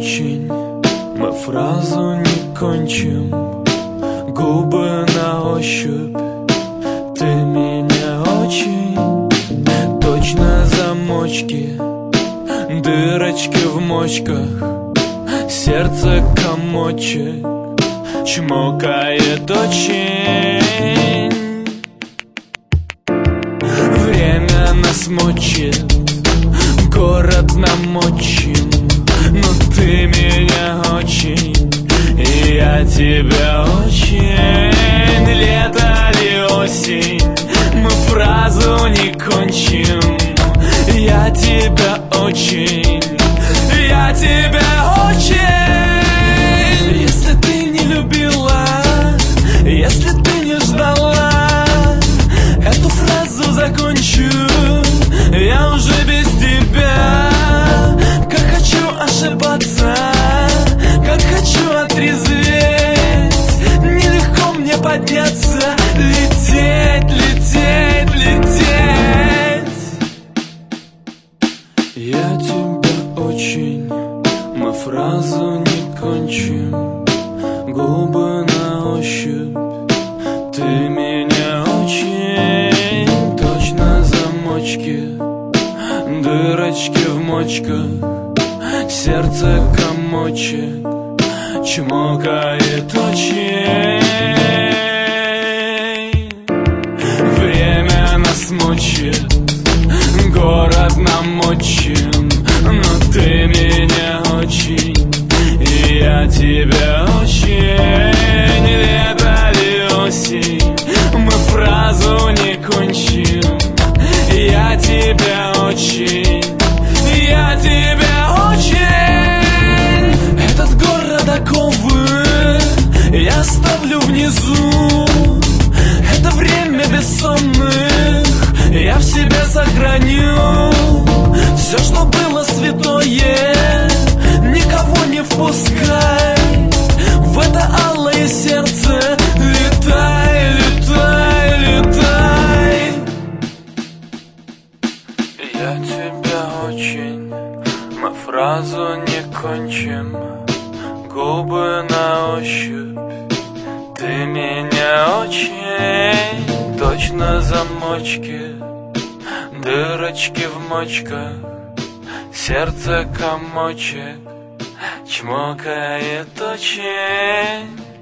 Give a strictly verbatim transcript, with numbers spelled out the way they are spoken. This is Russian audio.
очень, мы фразу не кончим. Губы на ощупь, ты меня очень. Точно замочки, дырочки в мочках, сердце комочек чмокает очень. Время нас мочит, город намочим, но ты меня очень, и я тебя очень. Лето или осень, мы фразу не кончим. Я тебя очень, я тебя очень. Если ты не любила, если ты не ждала, эту фразу закончу я уже без тебя. Как хочу ошибаться, как хочу отрезветь, нелегко мне подняться, лететь, лететь, лететь. Я тебя очень, мы фразу не кончим. Губы на ощупь, ты меня очень. Точно замочки, дырочки в мочках, сердце комочек чмокает очень. Время нас мочит, город намочим, но ты меня очень, и я тебя очень. Лето или осень, мы фразу не кончим. Я тебя очень, я тебя очень. Этот город оковы я оставлю внизу. Это время бессонных я в себе сохраню. Все, что было святое, никого не впускай в это алое сердце. Летай, летай, летай. Я тебя очень, мы фразу не кончим. Губы на ощупь, ты меня очень. Точно замочки, дырочки в мочках, сердце комочек чмокает очень.